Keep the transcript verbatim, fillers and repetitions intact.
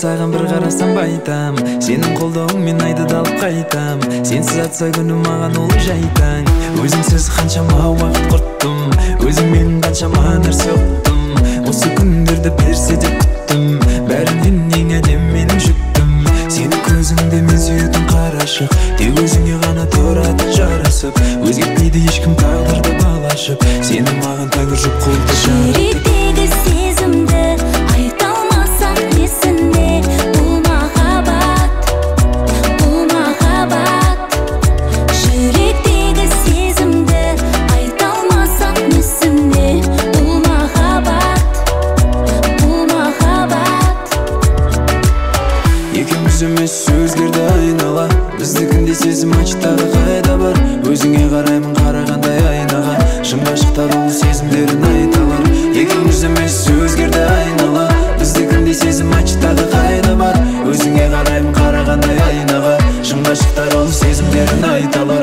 саған бір қарасам байтам, сенің қолдауыңмен айды да алып қайтам. Сенсіз атса күнім маған ол жайтаң. Өзіңсіз қаншама уақыт құрттым, өзің менің қаншама нәрсе ұқтым. Осы күндерді берсе деп күттім, бәрінен ең әдем менің жүктім. Сені көзіңде мен сүйетін қарашық, тек өзіңе ғана тұрады жарасып. Өзгертпейді ешкім тағдырды балашып, сені маған тәңір жұп қылды жаратып. Жүректегі сезімді айта алмасам несіне, бұл махаббат, бұл махаббат. Жүректегі сезімді айта алмасам несіне, бұл махаббат, бұл махаббат. Екеуміз емес сөздерді айнала, біздікіндей сезім ачтағы қайда бар. Өзіңе қараймын қарағандай айнаға, шын ғашықтар ол сезімдерін айталар. Екеуміз емес өзгерді айнала, біздікіндей сезім ачтағы қайда бар. Өзіңе қараймын қарағандай айнаға, шын ғашықтар ол сезімдерін айталар.